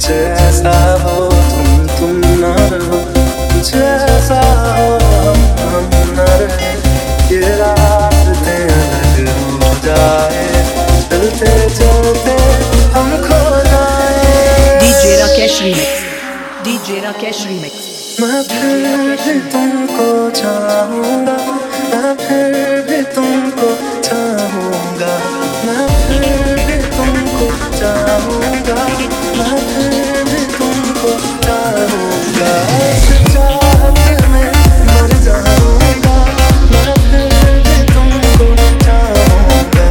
जैसा हो तुम ना रहो, जैसा हो हम ना रहे। ये रास्ते अलग हो जाए, चलते चलते हम खो जाए। DJ Rakesh Remix, DJ Rakesh Remix। मैं फिर भी तुमको चाहूँगा, मैं फिर भी तुमको चाहूँगा, मैं फिर भी तुमको चाहूँगा, मैं फिर भी तुमको चाहूँगा। इस चाहत में मर जाऊँगा, मैं फिर भी तुमको चाहूँगा।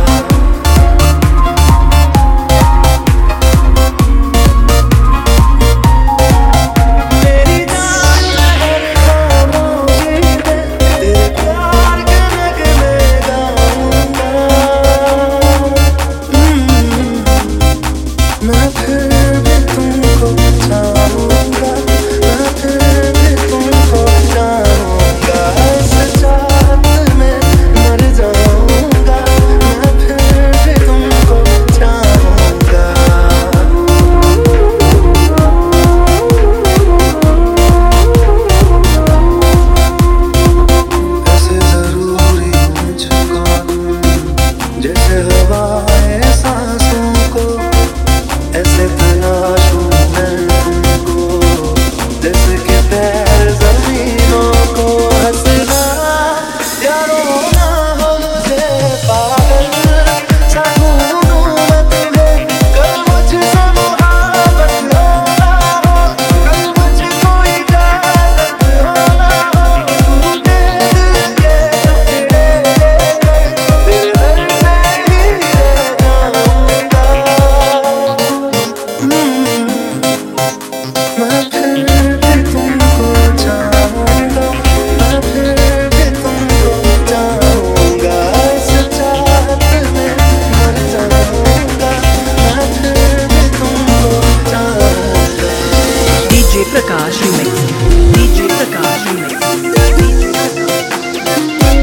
मेरी जान हर खामोशी में तेरे प्यार के नगमे गाऊँगा। मैं फिर भी तुमको चाहूँगा, मैं फिर भी तुमको चाहूँगा। इस चाहत में मर जाऊँगा, मैं फिर भी तुमको चाहूँगा। ऐसे ज़रूरी मुझको जैसे हवाएं सांसों को, ऐसे तलाशूं मैं तुमको जैसे कि पैर ज़मीनों को। हंसना या रोना हो मुझे पागल सा ढूंढूं मैं तुम्हें। कल मुझसे मुहाबत हो ना हो, कल मुझको इजाज़त हो ना हो, टूटे दिल के टुकड़े तेरे दर पे ही रह जाऊँगा। मैं फिर भी तुमको चाहूँगा, मैं फिर भी तुमको चाहूँगा। इस चाहत में मर जाऊँगा, मैं फिर भी तुमको चाहूँगा। DJ Prakash Remix, DJ Prakash Remix, DJ Prakash।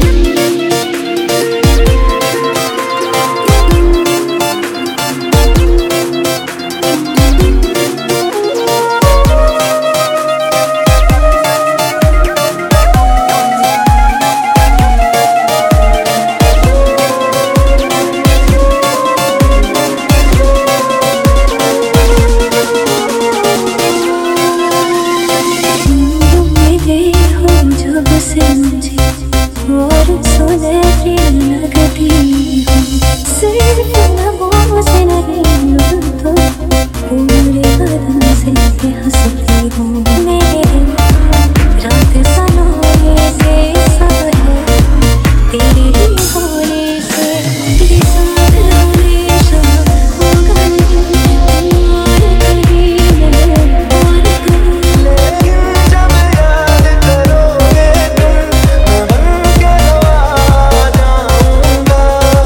मिले हो जब से मुझे और सुनहरी लगती हो, सिर्फ लबों से नहीं तो पूरे बदन से हंसती हो। मेरे रात सनोरे से सब है तेरे ही होने से, तेरे साथ हमेशा होगा और कभी नहीं और कभी। लेकिन जब याद करोगे तुम, मैं बन के आ जाऊँगा।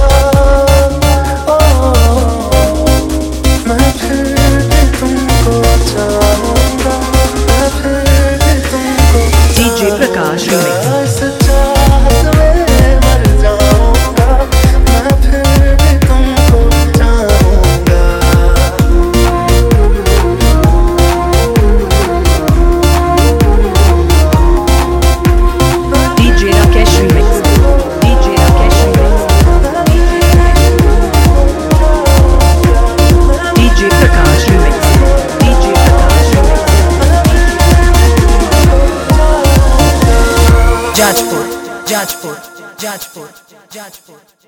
मैं फिर भी तुमको चाहूँगा, मैं फिर भी तुमको DJ Prakash Remix, इस चाहत में मर जाऊँगा, मैं फिर भी तुमको चाहूँगा। DJ Rakesh Remix, DJ Rakesh Remix, DJ Prakash Remix, DJ Prakash Remix। Jajpur, Jajpur, Jajpur, Jajpur।